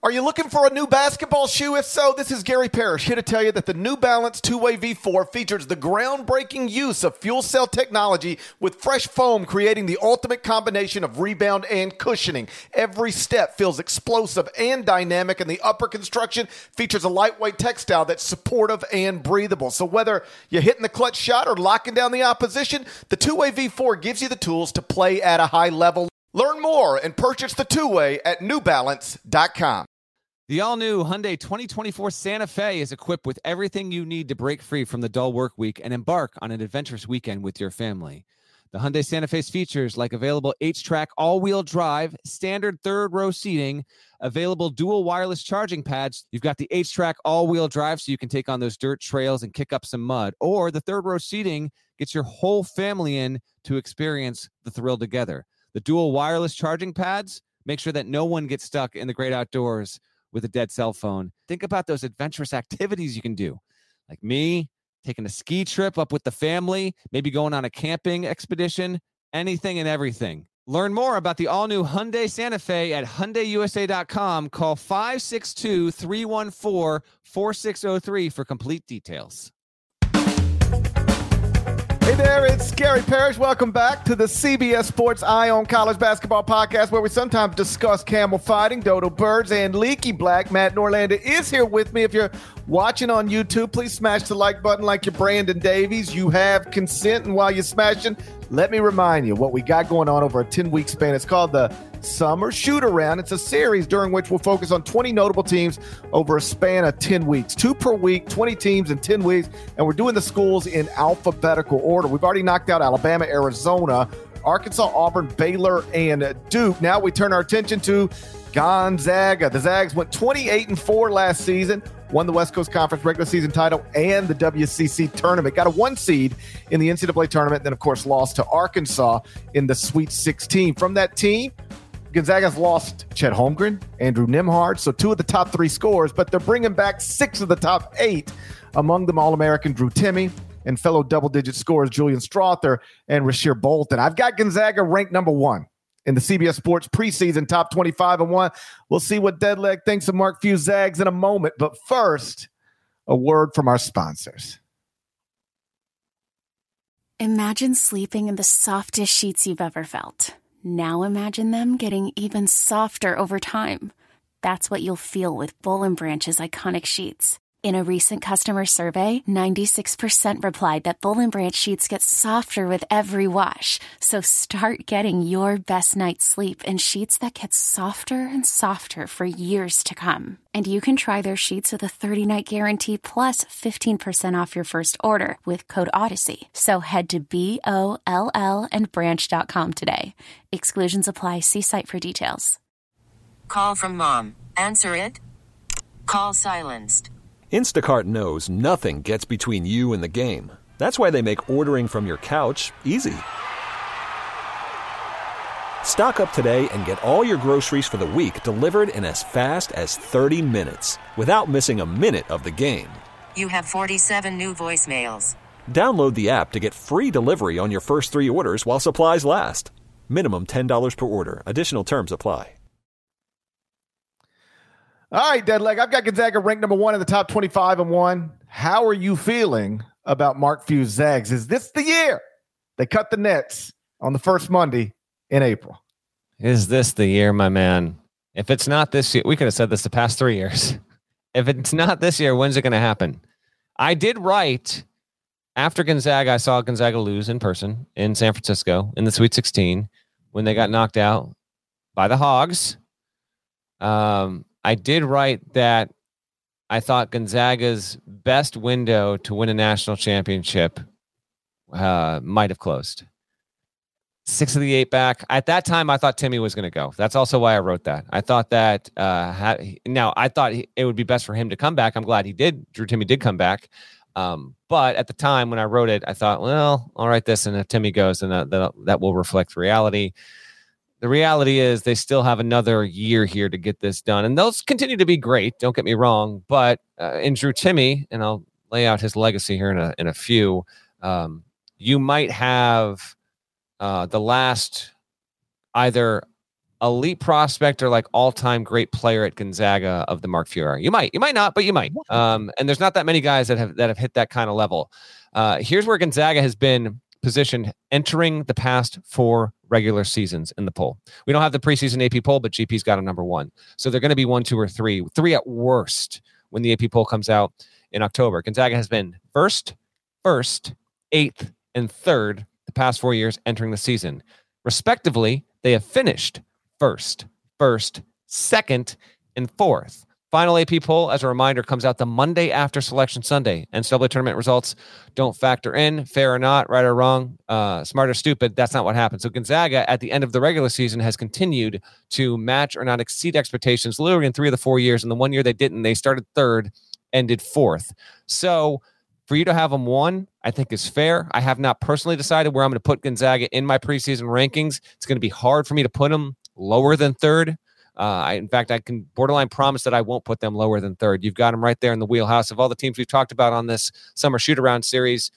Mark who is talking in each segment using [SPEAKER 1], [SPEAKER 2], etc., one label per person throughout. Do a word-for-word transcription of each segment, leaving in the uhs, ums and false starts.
[SPEAKER 1] Are you looking for a new basketball shoe? If so, this is Gary Parrish here to tell you that the New Balance two-way V four features the groundbreaking use of fuel cell technology with fresh foam, creating the ultimate combination of rebound and cushioning. Every step feels explosive and dynamic, and the upper construction features a lightweight textile that's supportive and breathable. So whether you're hitting the clutch shot or locking down the opposition, the two-way V four gives you the tools to play at a high level. Learn more and purchase the two-way at new balance dot com.
[SPEAKER 2] The all-new Hyundai twenty twenty-four Santa Fe is equipped with everything you need to break free from the dull work week and embark on an adventurous weekend with your family. The Hyundai Santa Fe's features like available H-Track all-wheel drive, standard third-row seating, available dual wireless charging pads. You've got the H-Track all-wheel drive so you can take on those dirt trails and kick up some mud. Or the third-row seating gets your whole family in to experience the thrill together. The dual wireless charging pads make sure that no one gets stuck in the great outdoors with a dead cell phone. Think about those adventurous activities you can do. Like me, taking a ski trip up with the family, maybe going on a camping expedition, anything and everything. Learn more about the all-new Hyundai Santa Fe at Hyundai U S A dot com. Call five six two, three one four, four six zero three for complete details.
[SPEAKER 1] Hey there, it's Gary Parrish. Welcome back to the C B S Sports Eye on College Basketball podcast, where we sometimes discuss camel fighting, dodo birds, and leaky black. Matt Norlander is here with me. If you're watching on YouTube, please smash the like button like you're Brandon Davies. You have consent, and while you're smashing, let me remind you what we got going on over a ten-week span. It's called the Summer Shoot-Around. It's a series during which we'll focus on twenty notable teams over a span of ten weeks. Two per week, twenty teams in ten weeks, and we're doing the schools in alphabetical order. We've already knocked out Alabama, Arizona, Arkansas, Auburn, Baylor, and Duke. Now we turn our attention to Gonzaga. The Zags went twenty-eight and four last season, won the West Coast Conference regular season title and the W C C tournament. Got a one seed in the N C double A tournament, then, of course, lost to Arkansas in the Sweet sixteen. From that team, Gonzaga's lost Chet Holmgren, Andrew Nembhard, so two of the top three scorers, but they're bringing back six of the top eight, among them All-American Drew Timme and fellow double-digit scorers Julian Strawther and Rasir Bolton. I've got Gonzaga ranked number one in the C B S Sports preseason top twenty-five and one. We'll see what Deadleg thinks of Mark Few Zags in a moment, but first, a word from our sponsors.
[SPEAKER 3] Imagine sleeping in the softest sheets you've ever felt. Now imagine them getting even softer over time. That's what you'll feel with Boll and Branch's iconic sheets. In a recent customer survey, ninety-six percent replied that Boll and Branch sheets get softer with every wash. So start getting your best night's sleep in sheets that get softer and softer for years to come. And you can try their sheets with a thirty-night guarantee plus fifteen percent off your first order with code Odyssey. So head to B O L L and branch dot com today. Exclusions apply. See site for details.
[SPEAKER 4] Call from mom. Answer it. Call silenced.
[SPEAKER 5] Instacart knows nothing gets between you and the game. That's why they make ordering from your couch easy. Stock up today and get all your groceries for the week delivered in as fast as thirty minutes without missing a minute of the game.
[SPEAKER 4] You have forty-seven new voicemails.
[SPEAKER 5] Download the app to get free delivery on your first three orders while supplies last. Minimum ten dollars per order. Additional terms apply.
[SPEAKER 1] All right, Deadleg, I've got Gonzaga ranked number one in the top twenty-five and one. How are you feeling about Mark Few Zags? Is this the year they cut the nets on the first Monday in April?
[SPEAKER 2] Is this the year, my man? If it's not this year, we could have said this the past three years. If it's not this year, when's it going to happen? I did write after Gonzaga. I saw Gonzaga lose in person in San Francisco in the Sweet sixteen when they got knocked out by the Hogs. Um, I did write that I thought Gonzaga's best window to win a national championship uh, might have closed. Six of the eight back. At that time, I thought Timme was going to go. That's also why I wrote that. I thought that uh, ha- now I thought he, it would be best for him to come back. I'm glad he did. Drew Timme did come back. Um, but at the time when I wrote it, I thought, well, I'll write this, and if Timme goes, then that, that, that will reflect reality. The reality is they still have another year here to get this done. And those continue to be great. Don't get me wrong. But uh, in Drew Timme, and I'll lay out his legacy here in a, in a few, um, you might have uh, the last either elite prospect or like all-time great player at Gonzaga of the Mark Few era. You might, you might not, but you might. Um, and there's not that many guys that have that have hit that kind of level. Uh, here's where Gonzaga has been positioned entering the past four regular seasons in the poll. We don't have the preseason A P poll, but G P's got a number one. So they're going to be one, two, or three, three at worst when the A P poll comes out in October. Gonzaga has been first, first, eighth, and third the past four years entering the season. Respectively, they have finished first, first, second, and fourth. Final A P poll, as a reminder, comes out the Monday after Selection Sunday. N C double A tournament results don't factor in, fair or not, right or wrong, uh, smart or stupid. That's not what happened. So Gonzaga, at the end of the regular season, has continued to match or not exceed expectations literally in three of the four years. And the one year they didn't, they started third, ended fourth. So for you to have them one, I think is fair. I have not personally decided where I'm going to put Gonzaga in my preseason rankings. It's going to be hard for me to put them lower than third. Uh, I, in fact, I can borderline promise that I won't put them lower than third. You've got them right there in the wheelhouse of all the teams we've talked about on this summer shoot-around series.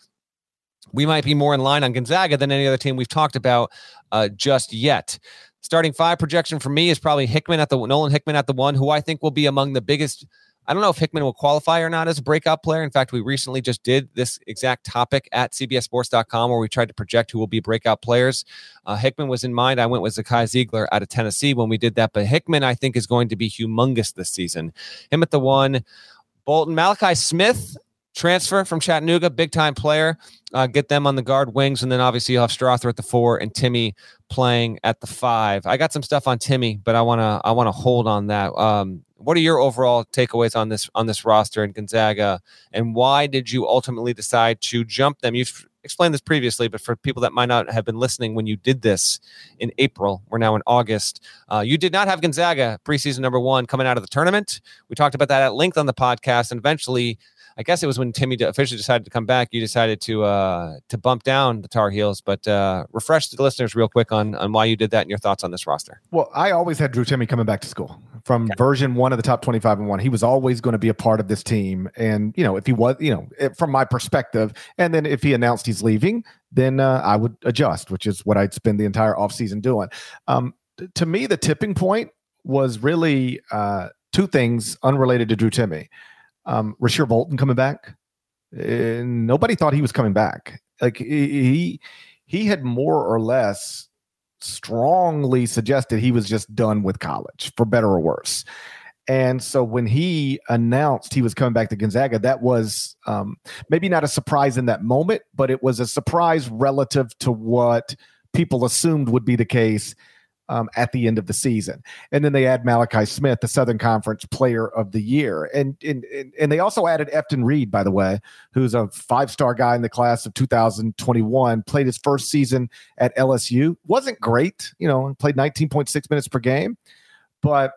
[SPEAKER 2] We might be more in line on Gonzaga than any other team we've talked about uh, just yet. Starting five projection for me is probably Hickman at the Nolan Hickman at the one, who I think will be among the biggest. I don't know if Hickman will qualify or not as a breakout player. In fact, we recently just did this exact topic at C B S Sports dot com where we tried to project who will be breakout players. Uh, Hickman was in mind. I went with Zakai Ziegler out of Tennessee when we did that. But Hickman, I think, is going to be humongous this season. Him at the one. Bolton. Malachi Smith, transfer from Chattanooga, big-time player. Uh, get them on the guard wings. And then obviously you'll have Strother at the four and Timmy playing at the five. I got some stuff on Timmy, but I want to I want to hold on that. Um, What are your overall takeaways on this on this roster in Gonzaga, and why did you ultimately decide to jump them? You've explained this previously, but for people that might not have been listening when you did this in April, we're now in August. Uh, you did not have Gonzaga preseason number one coming out of the tournament. We talked about that at length on the podcast, and eventually, I guess it was when Timmy officially decided to come back, you decided to uh, to bump down the Tar Heels. But uh, refresh the listeners real quick on, on why you did that and your thoughts on this roster.
[SPEAKER 1] Well, I always had Drew Timme coming back to school from okay. version one of the top twenty-five and one. He was always going to be a part of this team. And, you know, if he was, you know, it, from my perspective, and then if he announced he's leaving, then uh, I would adjust, which is what I'd spend the entire offseason doing. Um, to me, the tipping point was really uh, two things unrelated to Drew Timme. Um, Rasir Bolton coming back. Uh, nobody thought he was coming back. Like he, he had more or less strongly suggested he was just done with college, for better or worse. And so when he announced he was coming back to Gonzaga, that was um, maybe not a surprise in that moment, but it was a surprise relative to what people assumed would be the case Um, at the end of the season. And then they add Malachi Smith, the Southern Conference Player of the Year. And and, and they also added Efton Reed, by the way, who's a five-star guy in the class of two thousand twenty-one, played his first season at L S U. Wasn't great, you know, played nineteen point six minutes per game. But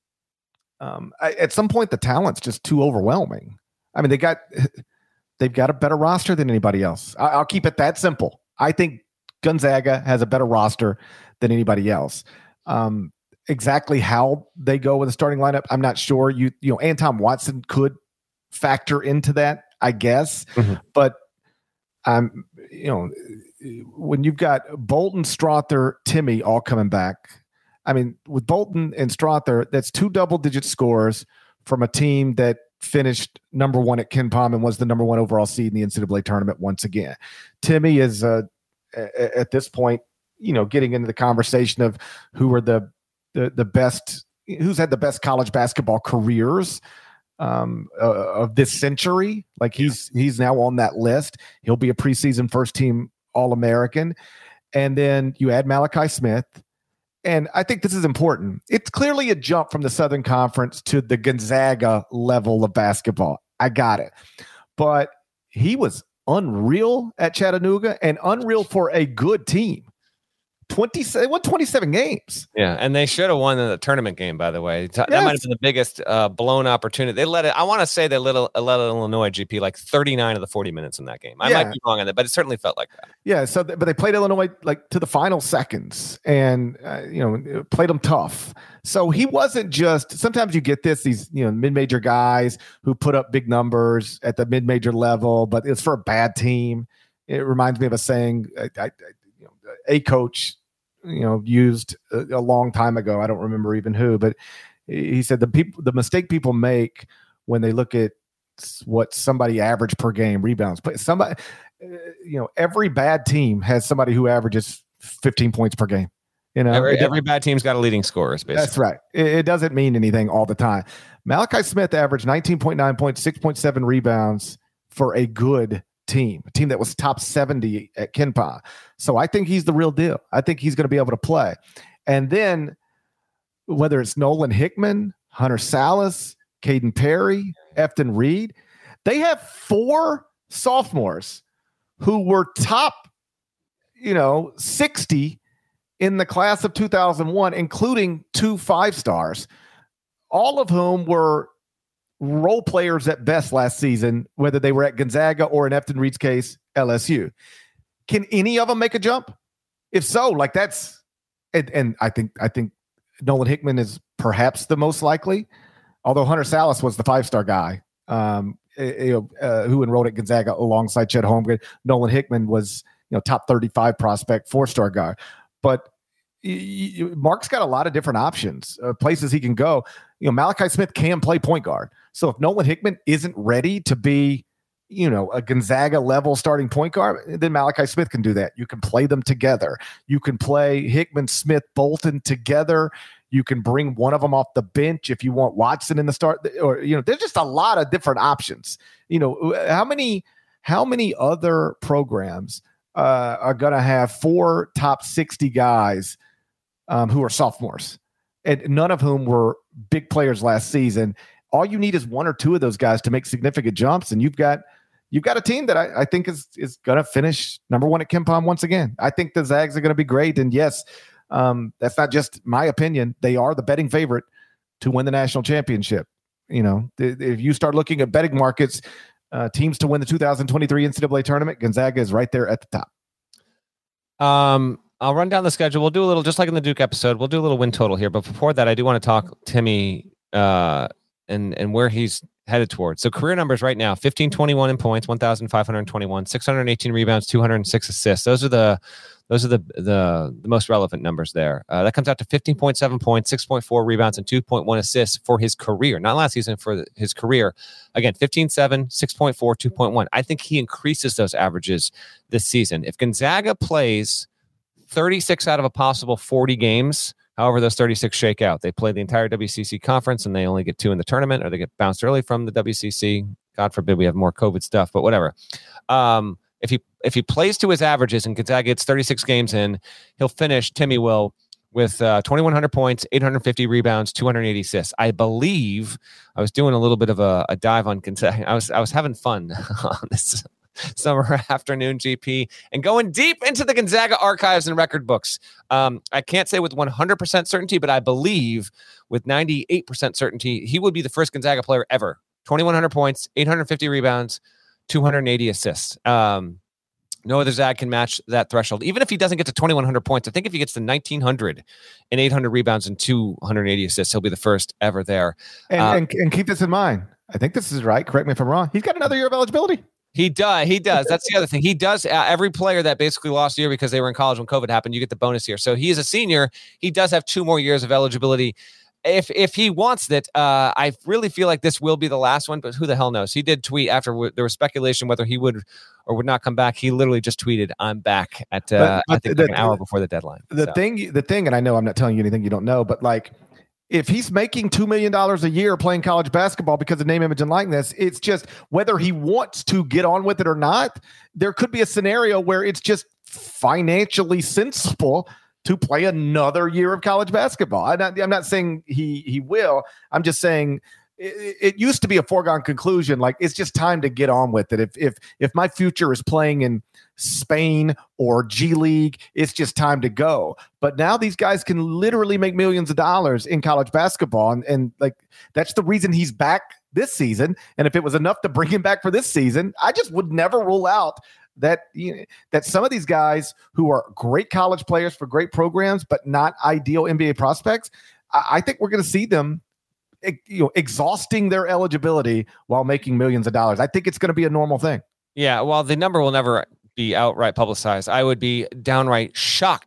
[SPEAKER 1] um, I, at some point, the talent's just too overwhelming. I mean, they got, they've got a better roster than anybody else. I, I'll keep it that simple. I think Gonzaga has a better roster than anybody else. Um, exactly how they go with the starting lineup, I'm not sure. You you know, Anton Watson could factor into that, I guess. Mm-hmm. But um, you know, when you've got Bolton, Strother, Timme all coming back, I mean, with Bolton and Strother, that's two double-digit scores from a team that finished number one at KenPom and was the number one overall seed in the N C double A tournament once again. Timme is uh, at this point, you know, getting into the conversation of who are the, the, the best, who's had the best college basketball careers um, uh, of this century. Like he's, he's now on that list. He'll be a preseason first team All-American. And then you add Malachi Smith. And I think this is important. It's clearly a jump from the Southern Conference to the Gonzaga level of basketball. I got it. But he was unreal at Chattanooga and unreal for a good team. twenty, they won twenty-seven games.
[SPEAKER 2] Yeah, and they should have won the tournament game, by the way. That yes. might have been the biggest uh, blown opportunity. They let it, I want to say they let, let Illinois G P like thirty-nine of the forty minutes in that game. I yeah. might be wrong on that, but it certainly felt like that.
[SPEAKER 1] Yeah, so th- but they played Illinois like to the final seconds and, uh, you know, played them tough. So he wasn't just, sometimes you get this, these, you know, mid-major guys who put up big numbers at the mid-major level, but it's for a bad team. It reminds me of a saying, I, I, you know, a coach you know, used a, a long time ago. I don't remember even who, but he said the people, the mistake people make when they look at what somebody average per game rebounds, but somebody, you know, every bad team has somebody who averages fifteen points per game. You know,
[SPEAKER 2] every, every bad team's got a leading scorer. Basically.
[SPEAKER 1] That's right. It, it doesn't mean anything all the time. Malachi Smith averaged nineteen point nine points, six point seven rebounds for a good team, a team that was top seventy at KenPom. So I think he's the real deal. I think he's going to be able to play. And then whether it's Nolan Hickman, Hunter Salas, Caden Perry, Efton Reed, they have four sophomores who were top, you know, sixty in the class of two thousand one, including two five stars, all of whom were role players at best last season, whether they were at Gonzaga or in Efton Reed's case, L S U. Can any of them make a jump? If so, like that's, and, and I think, I think Nolan Hickman is perhaps the most likely, although Hunter Salas was the five-star guy um, you know, uh, who enrolled at Gonzaga alongside Chet Holmgren. Nolan Hickman was, you know, top thirty-five prospect, four-star guy. But y- y- Mark's got a lot of different options, uh, places he can go. You know, Malachi Smith can play point guard. So if Nolan Hickman isn't ready to be, you know, a Gonzaga level starting point guard, then Malachi Smith can do that. You can play them together. You can play Hickman, Smith, Bolton together. You can bring one of them off the bench if you want Watson in the start, or, you know, there's just a lot of different options. You know, how many, how many other programs uh, are going to have four top sixty guys um, who are sophomores, and none of whom were big players last season? All you need is one or two of those guys to make significant jumps, and you've got you've got a team that I, I think is is going to finish number one at KenPom once again. I think the Zags are going to be great, and yes, um, that's not just my opinion. They are the betting favorite to win the national championship. You know, th- if you start looking at betting markets, uh, teams to win the two thousand twenty-three N C double A tournament, Gonzaga is right there at the top.
[SPEAKER 2] Um, I'll run down the schedule. We'll do a little, just like in the Duke episode, we'll do a little win total here. But before that, I do want to talk Timmy uh, and and where he's headed towards. So career numbers right now: fifteen twenty-one in points, one thousand five hundred twenty-one, six hundred eighteen rebounds, two hundred six assists. Those are the those are the the, the most relevant numbers there. Uh, that comes out to fifteen point seven points, six point four rebounds, and two point one assists for his career. Not last season, for the, his career. Again, fifteen seven, six point four, two point one. I think he increases those averages this season. If Gonzaga plays thirty-six out of a possible forty games, however those thirty-six shake out, they play the entire W C C conference and they only get two in the tournament, or they get bounced early from the W C C. God forbid we have more COVID stuff, but whatever. Um, if he if he plays to his averages and Gonzaga gets thirty-six games in, he'll finish, Timmy will, with uh, twenty-one hundred points, eight hundred fifty rebounds, two hundred eighty assists. I believe I was doing a little bit of a, a dive on Gonzaga. I was I was having fun on this summer afternoon G P and going deep into the Gonzaga archives and record books. Um, I can't say with one hundred percent certainty, but I believe with ninety-eight percent certainty, he would be the first Gonzaga player ever. twenty-one hundred points, eight hundred fifty rebounds, two hundred eighty assists. Um, no other Zag can match that threshold. Even if he doesn't get to twenty-one hundred points, I think if he gets to nineteen hundred and eight hundred rebounds and two hundred eighty assists, he'll be the first ever there.
[SPEAKER 1] And,
[SPEAKER 2] uh,
[SPEAKER 1] and, and keep this in mind. I think this is right. Correct me if I'm wrong. He's got another year of eligibility.
[SPEAKER 2] He does. He does. That's the other thing. He does. Uh, every player that basically lost a year because they were in college when COVID happened, you get the bonus year. So he is a senior. He does have two more years of eligibility. If if he wants it, uh, I really feel like this will be the last one, but who the hell knows? He did tweet after w- there was speculation whether he would or would not come back. He literally just tweeted, "I'm back" at uh, but, but I think the, like an hour before the deadline.
[SPEAKER 1] The so. thing, the thing, and I know I'm not telling you anything you don't know, but like, if he's making two million dollars a year playing college basketball because of name, image, and likeness, it's just whether he wants to get on with it or not. There could be a scenario where it's just financially sensible to play another year of college basketball. I'm not, I'm not saying he he will. I'm just saying it, it used to be a foregone conclusion. Like, it's just time to get on with it. If if if my future is playing in Spain or G League, it's just time to go. But now these guys can literally make millions of dollars in college basketball. And, and like, that's the reason he's back this season. And if it was enough to bring him back for this season, I just would never rule out that, you know, that some of these guys who are great college players for great programs, but not ideal N B A prospects, I, I think we're going to see them, you know, exhausting their eligibility while making millions of dollars. I think it's going to be a normal thing.
[SPEAKER 2] Yeah. Well, the number will never be outright publicized. I would be downright shocked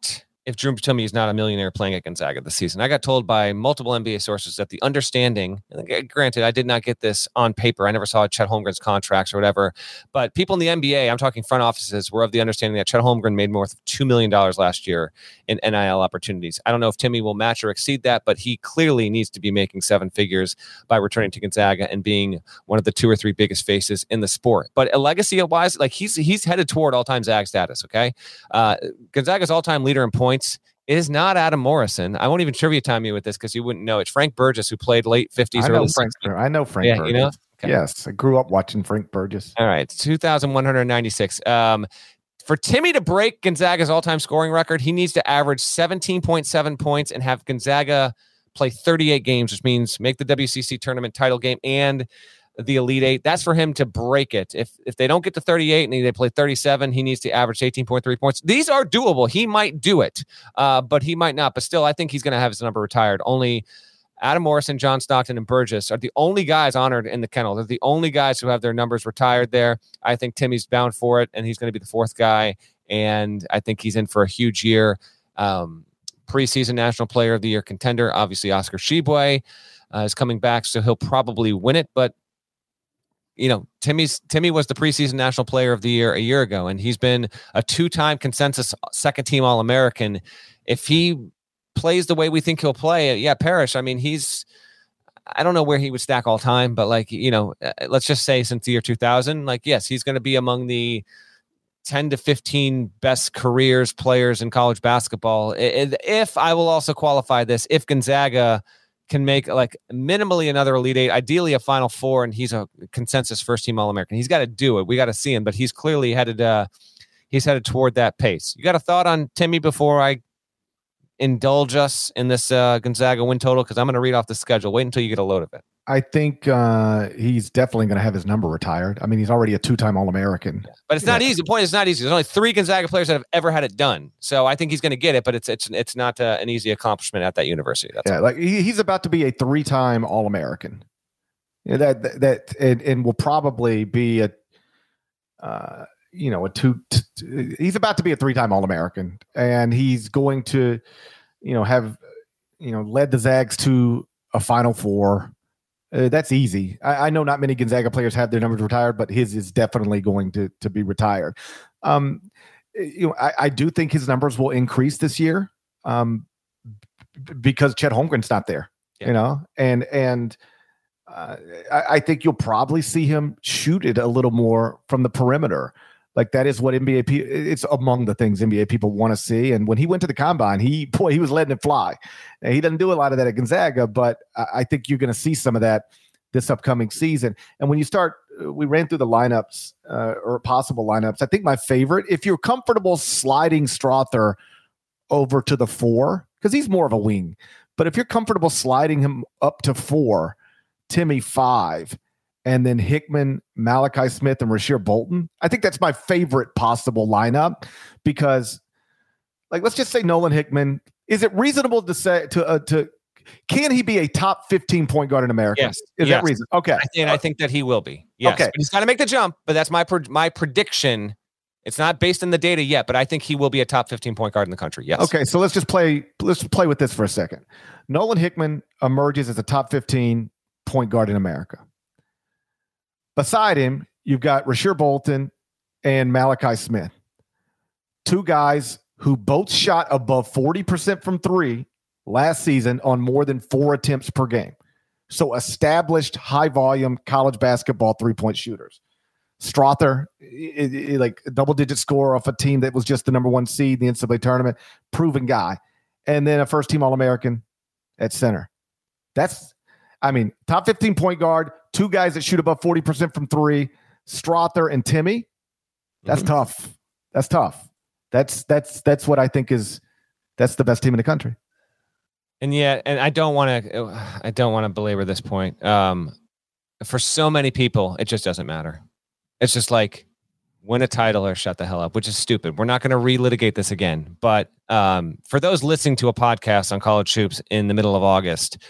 [SPEAKER 2] if Drew Timme is not a millionaire playing at Gonzaga this season. I got told by multiple N B A sources that the understanding, and granted, I did not get this on paper. I never saw Chet Holmgren's contracts or whatever, but people in the N B A, I'm talking front offices, were of the understanding that Chet Holmgren made more than two million dollars last year in N I L opportunities. I don't know if Timme will match or exceed that, but he clearly needs to be making seven figures by returning to Gonzaga and being one of the two or three biggest faces in the sport. But a legacy-wise, like he's he's headed toward all-time Zag status, okay? Uh, Gonzaga's all-time leader in points is not Adam Morrison. I won't even trivia time you with this because you wouldn't know. It's Frank Burgess, who played late fifties,
[SPEAKER 1] I know
[SPEAKER 2] early
[SPEAKER 1] Frank.
[SPEAKER 2] sixties.
[SPEAKER 1] I know Frank.
[SPEAKER 2] Yeah,
[SPEAKER 1] Burgess.
[SPEAKER 2] you know? Okay.
[SPEAKER 1] Yes, I grew up watching Frank Burgess.
[SPEAKER 2] All right, two thousand one hundred ninety-six. Um, for Timme to break Gonzaga's all-time scoring record, he needs to average seventeen point seven points and have Gonzaga play thirty-eight games, which means make the W C C tournament title game and the Elite Eight. That's for him to break it. If if they don't get to thirty-eight and they play thirty-seven, he needs to average eighteen point three points. These are doable. He might do it, uh, but he might not. But still, I think he's going to have his number retired. Only Adam Morrison, John Stockton, and Burgess are the only guys honored in the kennel. They're the only guys who have their numbers retired there. I think Timme's bound for it, and he's going to be the fourth guy. And I think he's in for a huge year. Um, preseason National Player of the Year contender. Obviously, Oscar Tshiebwe uh, is coming back, so he'll probably win it. But you know, Timmy's Timme was the preseason National Player of the Year a year ago, and he's been a two-time consensus second-team All-American. If he plays the way we think he'll play, yeah, Parrish, I mean, he's, I don't know where he would stack all time, but like, you know, let's just say since the year two thousand, like, yes, he's going to be among the ten to fifteen best careers players in college basketball. If I will also qualify this, if Gonzaga can make like minimally another Elite Eight, ideally a Final Four, and he's a consensus first team All-American. He's got to do it. We got to see him, but he's clearly headed uh he's headed toward that pace. You got a thought on Timme before I indulge us in this uh, Gonzaga win total? Because I'm going to read off the schedule. Wait until you get a load of it.
[SPEAKER 1] I think uh, he's definitely going to have his number retired. I mean, he's already a two-time All-American.
[SPEAKER 2] Yeah. But it's not yeah. easy. The point is, it's not easy. There's only three Gonzaga players that have ever had it done. So I think he's going to get it, but it's it's it's not uh, an easy accomplishment at that university. That's
[SPEAKER 1] yeah, all. like he, he's about to be a three-time All-American. Yeah, that that, that and, and will probably be a uh, you know a two. T- t- he's about to be a three-time All-American, and he's going to you know have you know led the Zags to a Final Four. Uh, that's easy. I, I know not many Gonzaga players have their numbers retired, but his is definitely going to to be retired. Um, you know, I, I do think his numbers will increase this year um, b- because Chet Holmgren's not there. Yeah. You know, and and uh, I, I think you'll probably see him shoot it a little more from the perimeter. Like that is what N B A people, it's among the things N B A people want to see. And when he went to the combine, he, boy, he was letting it fly. And he doesn't do a lot of that at Gonzaga, but I, I think you're going to see some of that this upcoming season. And when you start, we ran through the lineups uh, or possible lineups. I think my favorite, if you're comfortable sliding Strawther over to the four, because he's more of a wing, but if you're comfortable sliding him up to four, Timme five, and then Hickman, Malachi Smith, and Rasir Bolton. I think that's my favorite possible lineup because, like, let's just say Nolan Hickman. Is it reasonable to say to uh, to can he be a top fifteen point guard in America?
[SPEAKER 2] Yes.
[SPEAKER 1] Is
[SPEAKER 2] yes.
[SPEAKER 1] that reason? Okay,
[SPEAKER 2] and I think that he will be. Yes.
[SPEAKER 1] Okay,
[SPEAKER 2] but he's got to make the jump. But that's my pre- my prediction. It's not based in the data yet, but I think he will be a top fifteen point guard in the country. Yes.
[SPEAKER 1] Okay, so let's just play. Let's just play with this for a second. Nolan Hickman emerges as a top fifteen point guard in America. Beside him, you've got Rasir Bolton and Malachi Smith. Two guys who both shot above forty percent from three last season on more than four attempts per game. So established high-volume college basketball three-point shooters. Strawther, it, it, like a double-digit scorer off a team that was just the number one seed in the N C double A tournament, proven guy. And then a first-team All-American at center. That's, I mean, top fifteen point guard, two guys that shoot above forty percent from three, Strawther and Timme. That's mm-hmm. tough. That's tough. That's that's that's what I think is that's the best team in the country.
[SPEAKER 2] And yeah, and I don't want to I don't want to belabor this point. Um, for so many people, it just doesn't matter. It's just like win a title or shut the hell up, which is stupid. We're not going to relitigate this again. But um, for those listening to a podcast on college hoops in the middle of August,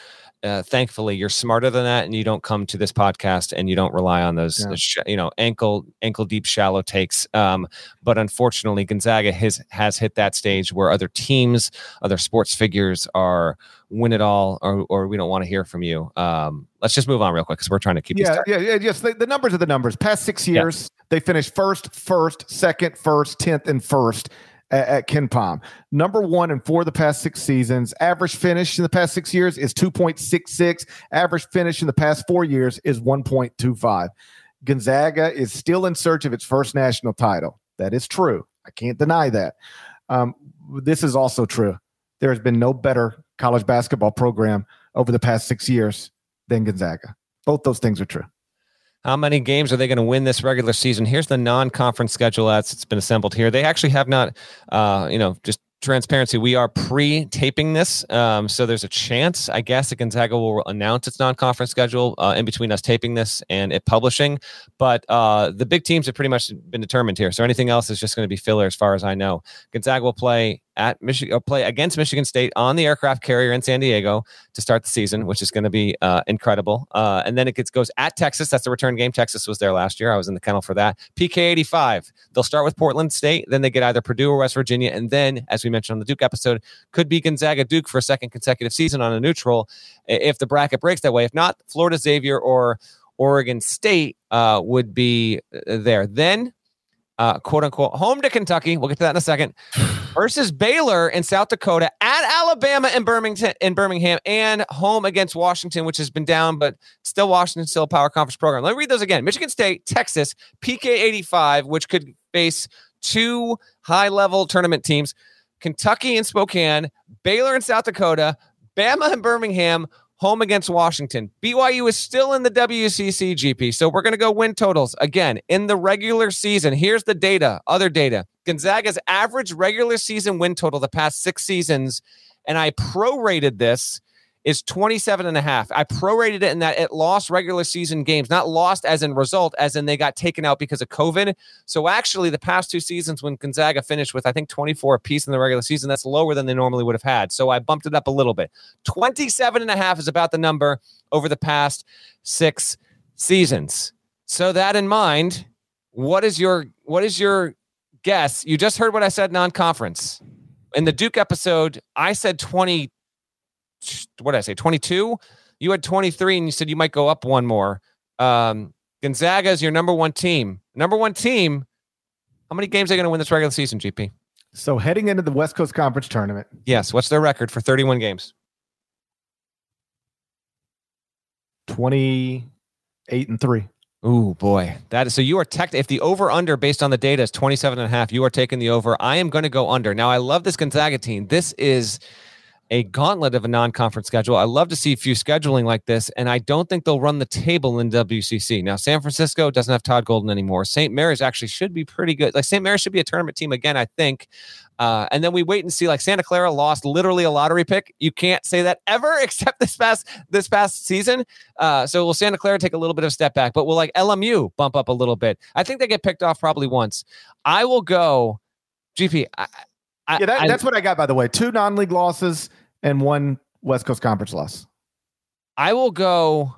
[SPEAKER 2] uh, thankfully, you're smarter than that, and you don't come to this podcast and you don't rely on those,
[SPEAKER 1] Yeah.
[SPEAKER 2] sh- you know, ankle ankle deep, shallow takes. Um, but unfortunately, Gonzaga has has hit that stage where other teams, other sports figures are win it all, or or we don't want to hear from you. Um, let's just move on real quick because we're trying to keep.
[SPEAKER 1] Yeah, yeah, yeah. Yes, the, the numbers are the numbers. Past six years, yeah. they finished first, first, second, first, tenth, and first at, at Ken Pom. Number one and four the past six seasons. Average finish in the past six years is two point six six. Average finish in the past four years is one point two five. Gonzaga is still in search of its first national title. That is true. I can't deny that. Um, this is also true. There has been no better college basketball program over the past six years than Gonzaga. Both those things are true.
[SPEAKER 2] How many games are they going to win this regular season? Here's the non-conference schedule as it's been assembled here. They actually have not, uh, you know, just transparency. We are pre-taping this, um, so there's a chance, I guess, that Gonzaga will announce its non-conference schedule uh, in between us taping this and it publishing. But uh, the big teams have pretty much been determined here. So anything else is just going to be filler, as far as I know. Gonzaga will play at Michigan, play against Michigan State on the aircraft carrier in San Diego to start the season, which is going to be uh, incredible. Uh, and then it gets, goes at Texas. That's the return game. Texas was there last year. I was in the kennel for that. P K eighty-five. They'll start with Portland State. Then they get either Purdue or West Virginia. And then, as we mentioned on the Duke episode, could be Gonzaga Duke for a second consecutive season on a neutral if the bracket breaks that way. If not, Florida Xavier or Oregon State uh, would be there. Then, uh, quote unquote, home to Kentucky. We'll get to that in a second. Versus Baylor in South Dakota, at Alabama in Birmingham, in Birmingham, and home against Washington, which has been down, but still Washington, still a power conference program. Let me read those again. Michigan State, Texas, P K eighty-five, which could face two high-level tournament teams, Kentucky and Spokane, Baylor and South Dakota, Bama and Birmingham, home against Washington. B Y U is still in the W C C, G P. So we're going to go win totals. Again, in the regular season, here's the data, other data. Gonzaga's average regular season win total the past six seasons, and I prorated this, is twenty-seven and a half. I prorated it in that it lost regular season games, not lost as in result, as in they got taken out because of COVID. So actually the past two seasons when Gonzaga finished with, I think, twenty-four apiece in the regular season, that's lower than they normally would have had. So I bumped it up a little bit. twenty-seven and a half is about the number over the past six seasons. So that in mind, what is your, what is your guess? You just heard what I said non-conference. In the Duke episode, I said twenty. What did I say? twenty-two. You had twenty-three, and you said you might go up one more. Um, Gonzaga is your number one team. Number one team. How many games are they going to win this regular season, G P?
[SPEAKER 1] So heading into the West Coast Conference tournament.
[SPEAKER 2] Yes. What's their record for thirty-one games?
[SPEAKER 1] twenty-eight and three.
[SPEAKER 2] Ooh, boy. That is, so you are tech. If the over under based on the data is twenty-seven and a half, you are taking the over. I am going to go under. Now, I love this Gonzaga team. This is a gauntlet of a non-conference schedule. I love to see a few scheduling like this, and I don't think they'll run the table in W C C. Now, San Francisco doesn't have Todd Golden anymore. Saint Mary's actually should be pretty good. Like, Saint Mary's should be a tournament team again, I think. Uh, and then we wait and see. Like, Santa Clara lost literally a lottery pick. You can't say that ever, except this past this past season. Uh, so will Santa Clara take a little bit of a step back? But will, like, L M U bump up a little bit? I think they get picked off probably once. I will go, G P. I, I,
[SPEAKER 1] yeah, that,
[SPEAKER 2] I,
[SPEAKER 1] that's what I got, by the way. Two non-league losses and one West Coast Conference loss.
[SPEAKER 2] I will go.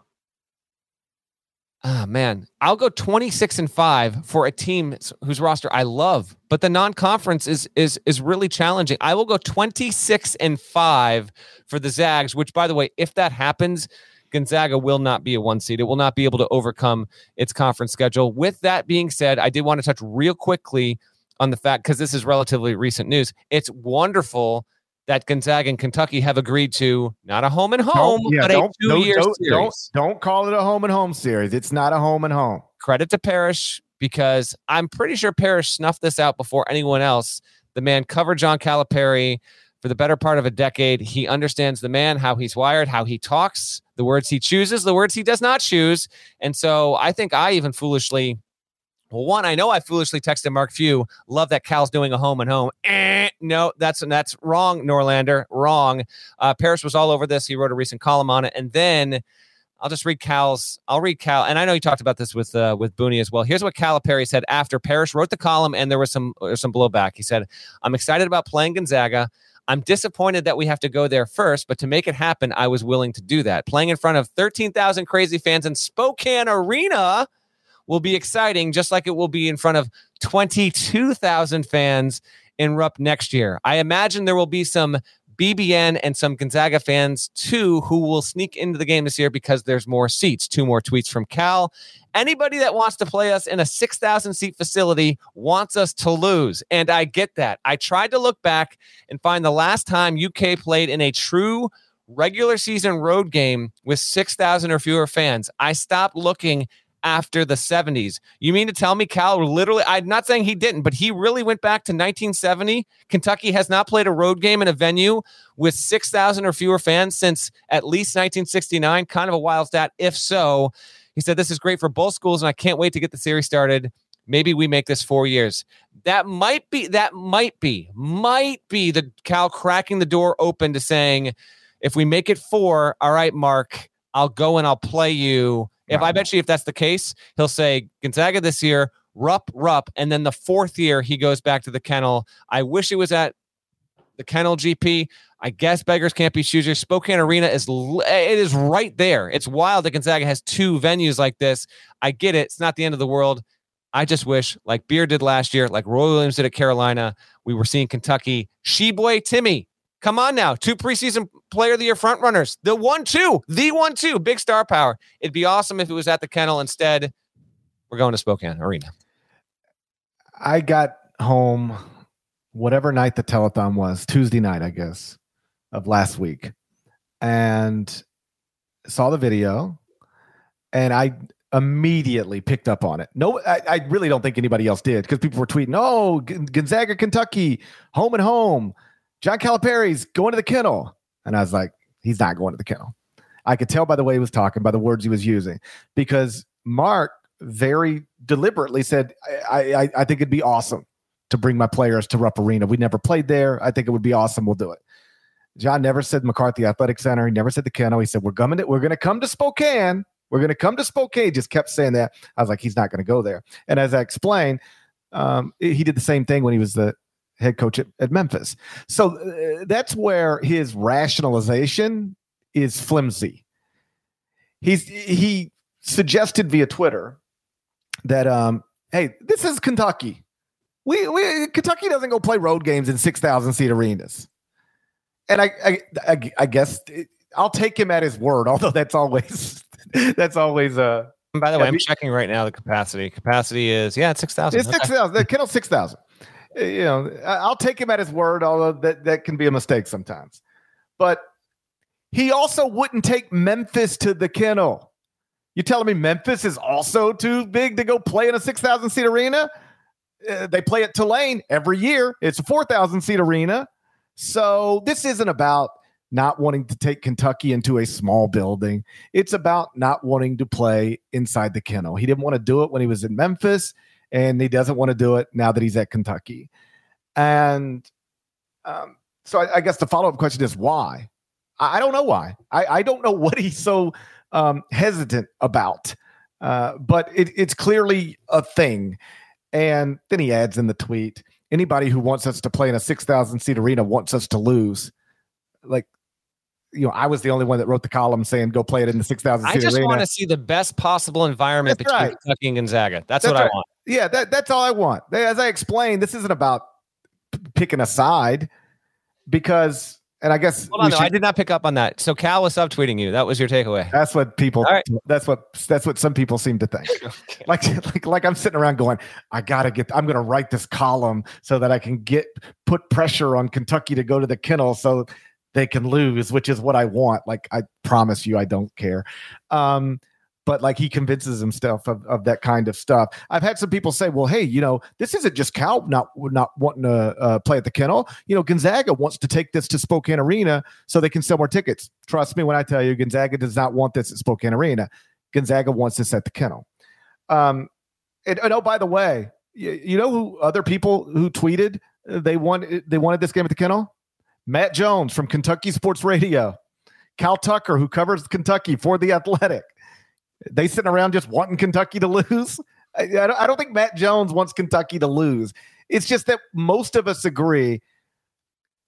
[SPEAKER 2] Oh, man. I'll go twenty-six and five for a team whose roster I love, but the non-conference is is is really challenging. I will go twenty-six and five for the Zags, which, by the way, if that happens, Gonzaga will not be a one seed. It will not be able to overcome its conference schedule. With that being said, I did want to touch real quickly on the fact, because this is relatively recent news. It's wonderful that Gonzaga and Kentucky have agreed to not a home and home,
[SPEAKER 1] Don't, yeah,
[SPEAKER 2] but
[SPEAKER 1] don't,
[SPEAKER 2] a two-year
[SPEAKER 1] don't,
[SPEAKER 2] series.
[SPEAKER 1] Don't, don't call it a home and home series. It's not a home and home.
[SPEAKER 2] Credit to Parrish, because I'm pretty sure Parrish snuffed this out before anyone else. The man covered John Calipari for the better part of a decade. He understands the man, how he's wired, how he talks, the words he chooses, the words he does not choose. And so I think I even foolishly... Well, one, I know I foolishly texted Mark Few, love that Cal's doing a home and home. Eh, no, that's that's wrong, Norlander, wrong. Uh, Parrish was all over this. He wrote a recent column on it. And then I'll just read Cal's, I'll read Cal. And I know he talked about this with uh, with Booney as well. Here's what Calipari said after Parrish wrote the column and there was some, there was some blowback. He said, I'm excited about playing Gonzaga. I'm disappointed that we have to go there first, but to make it happen, I was willing to do that. Playing in front of thirteen thousand crazy fans in Spokane Arena will be exciting, just like it will be in front of twenty-two thousand fans in Rupp next year. I imagine there will be some B B N and some Gonzaga fans too who will sneak into the game this year because there's more seats. Two more tweets from Cal. Anybody that wants to play us in a six thousand seat facility wants us to lose. And I get that. I tried to look back and find the last time U K played in a true regular season road game with six thousand or fewer fans. I stopped looking after the seventies. You mean to tell me Cal literally, I'm not saying he didn't, but he really went back to nineteen seventy. Kentucky has not played a road game in a venue with six thousand or fewer fans since at least nineteen sixty-nine. Kind of a wild stat. If so, he said, this is great for both schools, and I can't wait to get the series started. Maybe we make this four years. That might be, that might be, might be the Cal cracking the door open to saying, if we make it four, all right, Mark, I'll go and I'll play you. If I bet you if that's the case, he'll say Gonzaga this year, Rupp, Rupp, and then the fourth year he goes back to the Kennel. I wish it was at the Kennel G P. I guess beggars can't be choosers. Spokane Arena is it is right there. It's wild that Gonzaga has two venues like this. I get it. It's not the end of the world. I just wish, like Beard did last year, like Roy Williams did at Carolina, we were seeing Kentucky. Sheboy Timmy. Come on now. Two preseason player of the year front runners. The one, two, the one, two, big star power. It'd be awesome if it was at the Kennel. Instead, we're going to Spokane Arena.
[SPEAKER 1] I got home whatever night the telethon was, Tuesday night, I guess, of last week, and saw the video, and I immediately picked up on it. No, I, I really don't think anybody else did, because people were tweeting, oh, Gonzaga, Kentucky, home and home. John Calipari's going to the Kennel. And I was like, he's not going to the Kennel. I could tell by the way he was talking, by the words he was using, because Mark very deliberately said, I, I, I think it'd be awesome to bring my players to Rupp Arena. We never played there. I think it would be awesome. We'll do it. John never said McCarthy Athletic Center. He never said the Kennel. He said, we're coming to, we're going to come to Spokane. We're going to come to Spokane. He just kept saying that. I was like, he's not going to go there. And as I explained, um, he did the same thing when he was the head coach at, at Memphis. So uh, that's where his rationalization is flimsy. He's he suggested via Twitter that um, hey, this is Kentucky. We we Kentucky doesn't go play road games in six thousand seat arenas. And I I, I, I guess it, I'll take him at his word. Although that's always that's always uh.
[SPEAKER 2] By the way, I'm checking right now the capacity. Capacity is yeah, it's six thousand.
[SPEAKER 1] It's six thousand. The Kennel six thousand. You know, I'll take him at his word, although that, that can be a mistake sometimes. But he also wouldn't take Memphis to the Kennel. You telling me Memphis is also too big to go play in a six thousand seat arena? Uh, they play at Tulane every year. It's a four thousand seat arena. So this isn't about not wanting to take Kentucky into a small building. It's about not wanting to play inside the Kennel. He didn't want to do it when he was in Memphis, and he doesn't want to do it now that he's at Kentucky. And um, so I, I guess the follow-up question is why? I, I don't know why. I, I don't know what he's so um, hesitant about. Uh, but it, it's clearly a thing. And then he adds in the tweet, anybody who wants us to play in a six thousand seat arena wants us to lose. Like, you know, I was the only one that wrote the column saying go play it in the six thousand seat arena.
[SPEAKER 2] I just want to see the best possible environment
[SPEAKER 1] That's
[SPEAKER 2] between
[SPEAKER 1] right.
[SPEAKER 2] Kentucky and Gonzaga. That's,
[SPEAKER 1] That's
[SPEAKER 2] what
[SPEAKER 1] right.
[SPEAKER 2] I want.
[SPEAKER 1] Yeah, that, that's all I want. As I explained, this isn't about p- picking a side because, and I guess
[SPEAKER 2] Hold on,
[SPEAKER 1] we
[SPEAKER 2] no,
[SPEAKER 1] should,
[SPEAKER 2] I did not pick up on that. So Cal was subtweeting you. That was your takeaway.
[SPEAKER 1] that's what people,
[SPEAKER 2] All right.
[SPEAKER 1] that's what, that's what some people seem to think.
[SPEAKER 2] Okay.
[SPEAKER 1] Like, like, like I'm sitting around going, I gotta get, I'm going to write this column so that I can get, put pressure on Kentucky to go to the Kennel so they can lose, which is what I want. Like, I promise you, I don't care. Um, But like he convinces himself of, of that kind of stuff. I've had some people say, well, hey, you know, this isn't just Cal not not wanting to uh, play at the Kennel. You know, Gonzaga wants to take this to Spokane Arena so they can sell more tickets. Trust me when I tell you, Gonzaga does not want this at Spokane Arena. Gonzaga wants this at the Kennel. Um, and, and oh, by the way, you, you know who other people who tweeted they wanted they wanted this game at the Kennel? Matt Jones from Kentucky Sports Radio, Cal Tucker, who covers Kentucky for The Athletic. They sitting around just wanting Kentucky to lose. I, I, don't, I don't think Matt Jones wants Kentucky to lose. It's just that most of us agree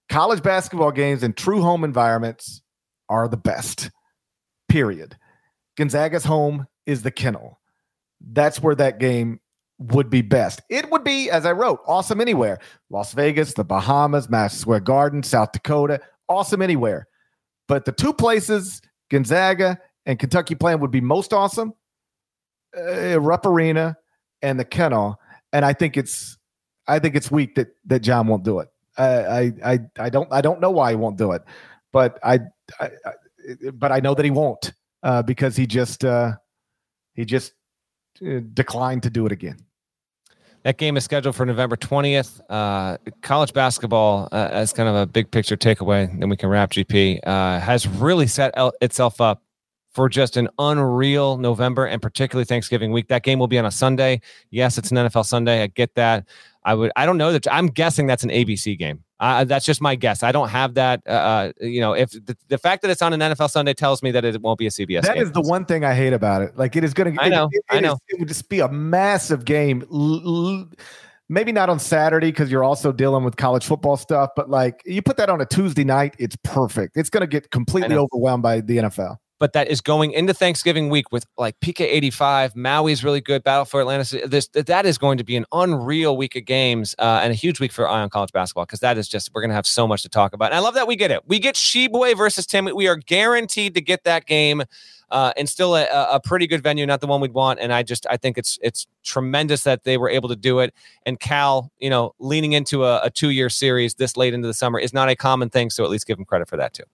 [SPEAKER 1] college basketball games in true home environments are the best, period. Gonzaga's home is the Kennel. That's where that game would be best. It would be, as I wrote, awesome anywhere. Las Vegas, the Bahamas, Madison Square Garden, South Dakota, awesome anywhere. But the two places Gonzaga and Kentucky playing would be most awesome, uh, Rupp Arena and the Kennel. And I think it's, I think it's weak that that John won't do it. I, I, I don't, I don't know why he won't do it, but I, I, I but I know that he won't uh, because he just, uh, he just uh, declined to do it again.
[SPEAKER 2] That game is scheduled for November twentieth. Uh, college basketball, uh, as kind of a big picture takeaway, then we can wrap G P, uh, has really set el- itself up for just an unreal November and particularly Thanksgiving week. That game will be on a Sunday. Yes, it's an N F L Sunday. I get that. I would. I don't know that. I'm guessing that's an A B C game. Uh, that's just my guess. I don't have that. Uh, you know, if the, the fact that it's on an N F L Sunday tells me that it won't be a C B S
[SPEAKER 1] that
[SPEAKER 2] game.
[SPEAKER 1] That is the one thing I hate about it. Like it is going to.
[SPEAKER 2] I know.
[SPEAKER 1] It, it,
[SPEAKER 2] I know.
[SPEAKER 1] Is, it would just be a massive game. L- l- maybe not on Saturday because you're also dealing with college football stuff. But like you put that on a Tuesday night, it's perfect. It's going to get completely overwhelmed by the N F L.
[SPEAKER 2] But that is going into Thanksgiving week with like P K eighty-five, Maui's really good, Battle for Atlanta. This that is going to be an unreal week of games uh, and a huge week for Ion College basketball because that is just we're going to have so much to talk about. And I love that we get it. We get Sheboy versus Tim. We are guaranteed to get that game, uh, and still a, a pretty good venue, not the one we'd want. And I just I think it's it's tremendous that they were able to do it. And Cal, you know, leaning into a, a two year series this late into the summer is not a common thing. So at least give them credit for that too.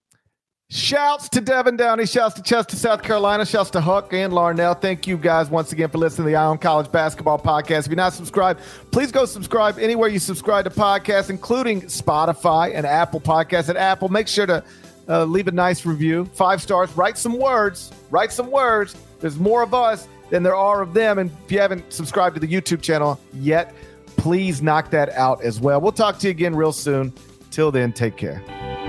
[SPEAKER 1] Shouts to Devin Downey. Shouts to Chester, South Carolina. Shouts to Huck and Larnell. Thank you guys once again for listening to the Ion College Basketball Podcast. If you're not subscribed, please go subscribe anywhere you subscribe to podcasts, including Spotify and Apple Podcasts. At Apple, make sure to uh, leave a nice review. Five stars. Write some words. Write some words. There's more of us than there are of them. And if you haven't subscribed to the YouTube channel yet, please knock that out as well. We'll talk to you again real soon. Till then, take care.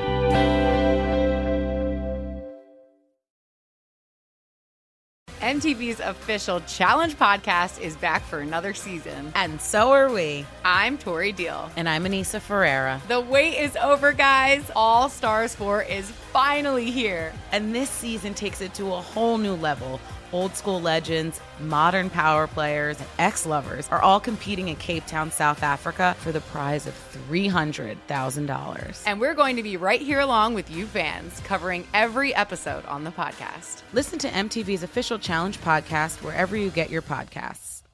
[SPEAKER 6] M T V's official Challenge podcast is back for another season.
[SPEAKER 7] And so are we.
[SPEAKER 6] I'm Tori Deal.
[SPEAKER 7] And I'm Anissa Ferreira.
[SPEAKER 6] The wait is over, guys. All Stars four is finally here.
[SPEAKER 7] And this season takes it to a whole new level. Old school legends, modern power players, and ex-lovers are all competing in Cape Town, South Africa for the prize of three hundred thousand dollars.
[SPEAKER 6] And we're going to be right here along with you fans, covering every episode on the podcast.
[SPEAKER 7] Listen to M T V's official Challenge podcast wherever you get your podcasts.